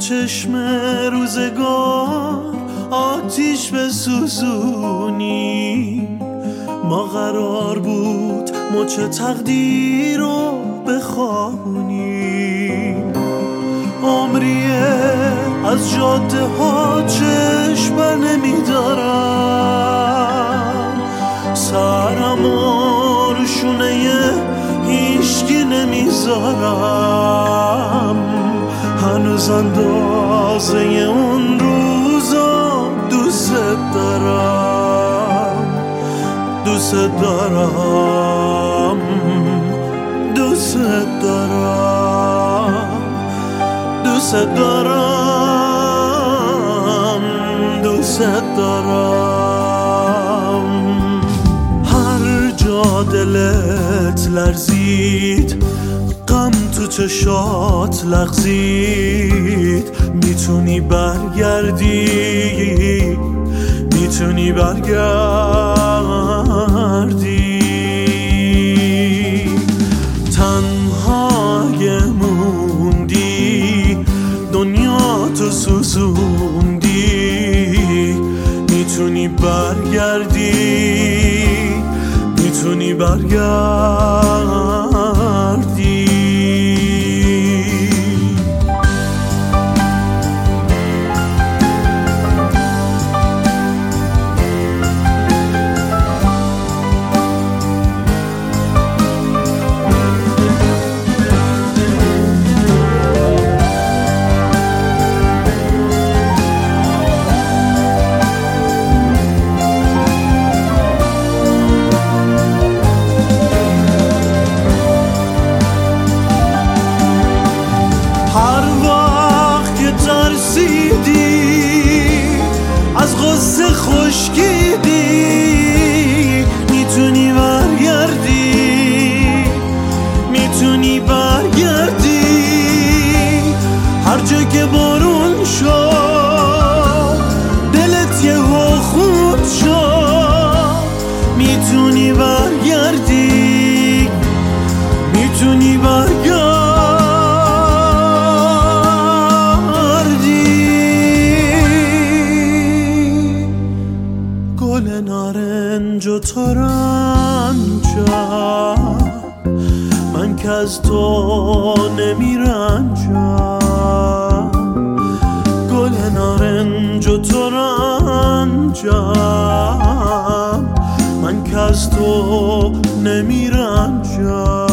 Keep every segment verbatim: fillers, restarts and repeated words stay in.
چشم روزگار آتیش بسوزونی. ما قرار بود مچ تقدیر رو بخوابونیم. عمریه از جاده ها چشم بر نمیدارم، سرم و روشونه هیچکی نمیذارم. هنوز اندازه اون روزا دوست دارم، دوست دارم، دوست دارم، دوست دارم، دوست دارم. هر جا دلت لرزید، غم تو چشات لغزید، میتونی برگردی، میتونی برگردی. تنهای موندی، دنیا تو سوزوندی، میتونی برگردی، میتونی برگردی. از غصه خشکیدی، میتونی برگردی، میتونی برگردی. هر جا که بارون شد دلت یه خون شد، میتونی برگردی، میتونی برگردی. گل نارنج و ترنجم، من که از تو نمیرنجم. گل نارنج و ترنجم، من که از تو نمیرنجم.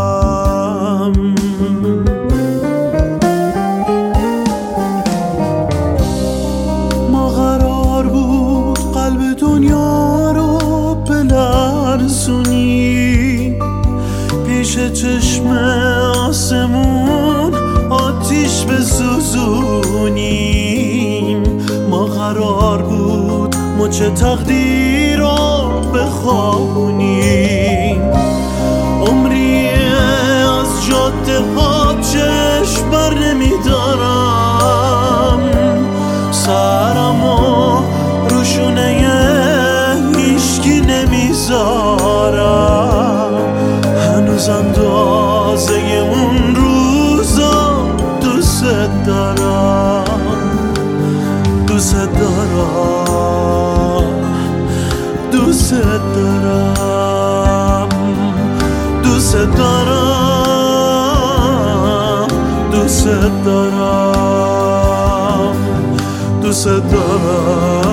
ما قرار بود قلب دنیا رو بلرزونی، پیش چشم آسمون آتیش بسوزونیم. ما قرار بود مچ تقدیر رو بخوابونیم. عمریه از جاده ها چشم بر نمیدارم، سرم و روشونه هیچکی نمیذارم. هنوز اندازه اون روزا دوست دارم، دوست دارم، دوست دارم، دوست دارم، دوست دارم، دوست دارم.